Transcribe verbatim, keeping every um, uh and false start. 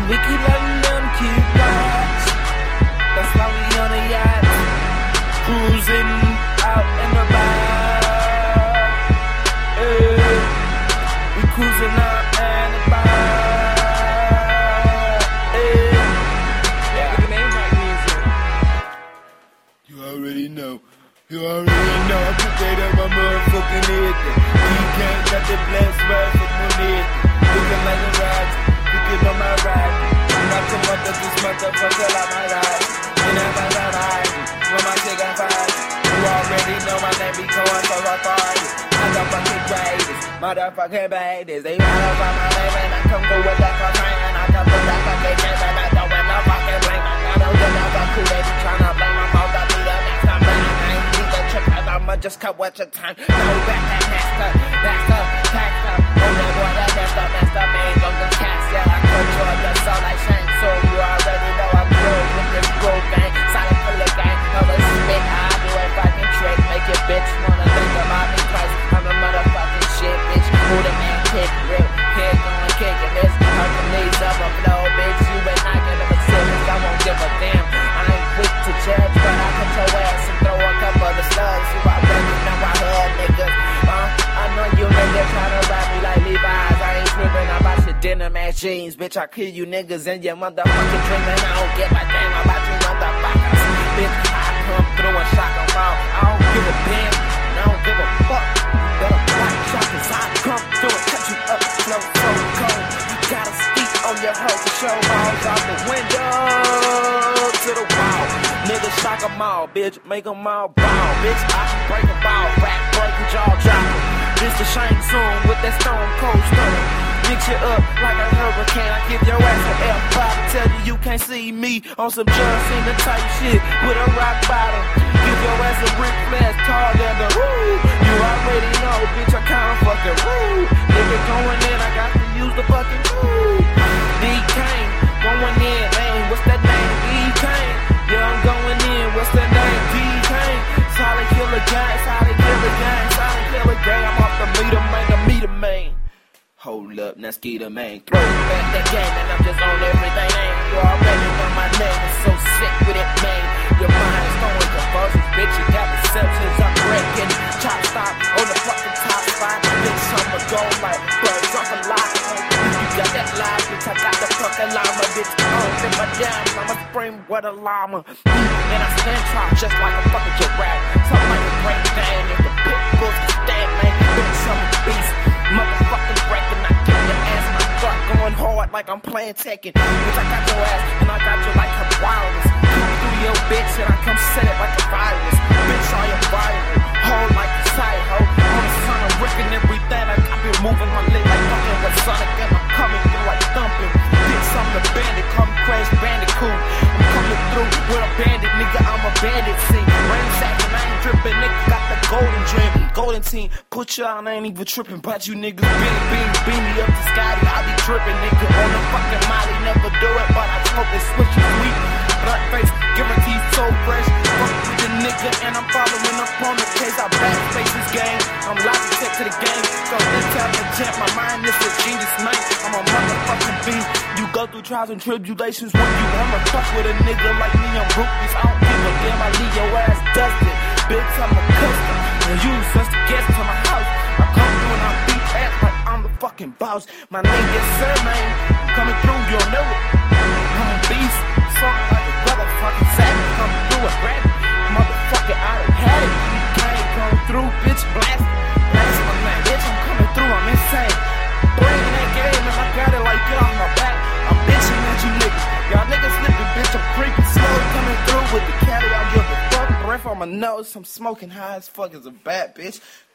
we keep letting them keep watch. That's why we on a yacht, cruising out in the back. Hey, we cruising out in the back. Hey, yeah. Look at the name like music. You already know. You already know. I put that on my motherfucking head. He can't got the blessed ride for money. Looking like a ride. Looking on my ride. I'm not the mother, this motherfucker like my ride. And I'm like my ride. When my chick on fire. You already know my name be going so far. Motherfucking greatest. Motherfucking badest. They ride up on my name and I come through with that fucking and I come through that fucking game and I don't win no fucking blame. I don't give no fuck who they be tryna blame. I'm all that be the next time. I'ma just cut what your time. No back that next up, back up, back up. Oh that boy that messed up, messed up, ain't gon' cast that. I control the soul like Shane, so you already know I'm cool with this bro gang. Solid full of gang, no spit. I do a fucking trick, make your bitch wanna think about me twice. I'm a motherfucking shit, bitch. Who the man kick, real kid going kicking this. Up the knees up, a flow, bitch. You ain't not gonna be serious, I won't give a damn. I ain't quick to judge, but I cut your ass and throw a couple of the slugs. You already know I hood niggas. Uh, I know you niggas tryna rap me like Levi's. I ain't tripping about your dinner match jeans. Bitch, I kill you niggas in your motherfucking dream. And I don't give a damn about you motherfuckers. Bitch, I come through and shock them all. I don't give a damn. I don't give a fuck. Better watch out cause I come through and cut you up. Slow, so cold. You gotta speak on your hoe to show balls out the window to the wall. Niggas shock them all, bitch, make them all ball. Bitch, I can break them all, rap, break them, jaw dropper. This the Shane Soon with that stone cold stunner. Mix you up like a hurricane, I give your ass an F five and tell you you can't see me on some John Cena type shit with a rock bottom. Give your ass a Ric Flair tall than the woo. You already know, bitch, I kinda fucking woo. Nigga going in, I got to use the fucking woo. D-Kane, going in, man, what's that name? D-Kane. Yeah, I'm going in, what's that name? D-Kane. Solid killer gang, solid killer gang, solid killer gang. I'm off the meter, man, the meter, man. Hold up, now Skeeter, man. Throw back that game and I'm just on everything, man. You already know my name, I'm so sick with it, man. Your mind's throwing convulsions, bitch, you got receptions, I'm breaking. Chop stop on the fucking top spot. Bitch, I'ma go like birds off a lot. You got that live, bitch, I got the fucking llama, bitch. I don't think my jams, I'ma spring with a llama. And I stand tall just like a fucking giraffe. Something like a great thing, if the pit bulls can stand, man. Bitch, I'm a beast, motherfucking breaking. I kick your ass and I start going hard like I'm playing Tekken. Bitch, I got your ass and I got you like a wireless. Come through your bitch and I come set it like a virus. Bitch, I am viral, hold like a side hoe. On the sun, I'm ripping everything. I, I been moving my leg like fucking with Sonic and I'm coming through like thumping. Bitch, I'm the bandit, call me Crash Bandicoot. I'm coming through with a bandit, nigga, I'm a bandit. See, ransacking, I ain't dripping, nigga, got the golden dream. Golden team, put you on, I ain't even tripping. But you niggas beam, beam, beam me up to Scotty. I be tripping, nigga, on the fucking Molly. Never do it, but I smoke this switch sweet. Blunt face, guaranteed so fresh. Fuck with the nigga, and I'm following up on the case. I backspace this game, I'm Logitech to the game. So this time to jump, my mind is a genius, man. I'm a motherfucking beast. You go through trials and tribulations when you wanna fuck with a nigga like me. I'm rookies, I don't give a damn. I leave your ass dusted. Bitch, I'm a custom. And you just a guest to my house. I come through and I beat ass like I'm the fucking boss. My name is Sir, man. Coming through, you'll know it. I'm a beast, something like a motherfucking savage. Come through a rabbit, motherfucker, I done had it. You can't come through, bitch, blast. Blast my man, bitch, I'm coming through, I'm insane. Bringing that game and I got it like get off my back. I'm bitching at you niggas. Y'all niggas slipping, bitch, I'm creeping slow. Coming through with the caddy, I'll give a fuck. Breath on my nose, I'm smoking high as fuck as a bat, bitch.